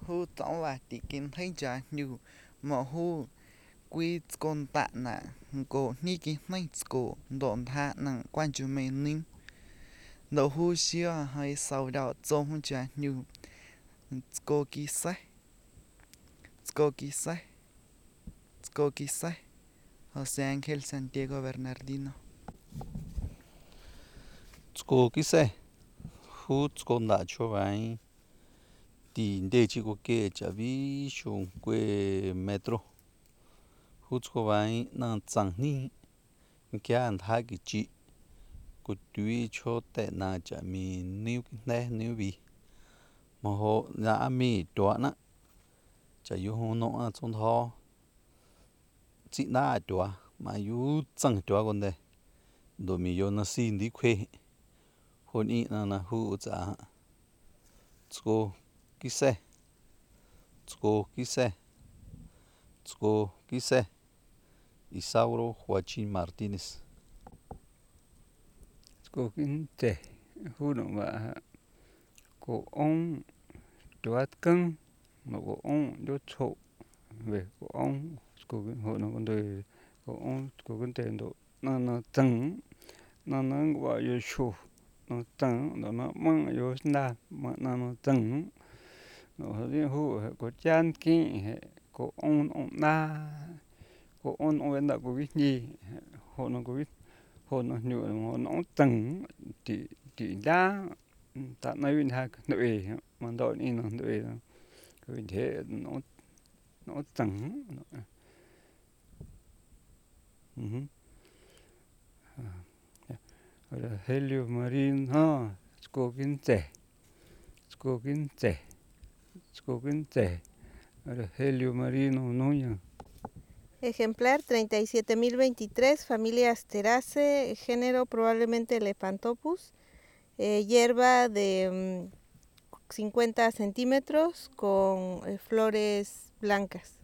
hu tổng và tỷ kinh thấy trả nhiều mà hu quy con tạ nà cô ni kinh thấy cô đồn tha nặng quan chú mê ninh đầu hu xưa hay sau đó trong hu trả nhiều cô ký sách cô ký sách cô ký sách José Ángel Santiago Bernardino Cô ký xe hút con đã cho bạn thì để chỉ có cái chả ví xuống quê metro hút có bạn năng chẳng ní cái anh thấy cái chị của tuy cho tệ na chả mi níu níu vì mà họ đã mi đoạn á chả yêu họ nó trong đó chị đã đoạn mà yêu chẳng đoạn con đây đồ mi yêu nó xin đi quê hôn ý là hút chả cô ký xe cô ký xe cô ký xe Isauro Joaquín Martínez cô kín trẻ hú động và cô ông đoát cưng mà cô ông đốt sổ về cô ông cô kín hộ nó con đời cô ông cô kín trẻ độ nó trắng nó gọi là sổ nó trắng nó mang vô đa mà nó trắng nó hơi hú cô chan kín cô ông na cô ông bên đó cô biết gì hộ nó cô biết hộ nó nhựa hộ nó trắng chỉ đá tại nơi bên hai nội mà đội đi nó nội cái thế nó trắng rồi là helio marine ha skokin trẻ rồi là helio marino nuña. Ejemplar 37.023, familia Asteraceae, género probablemente Elephantopus, hierba de 50 centímetros con flores blancas.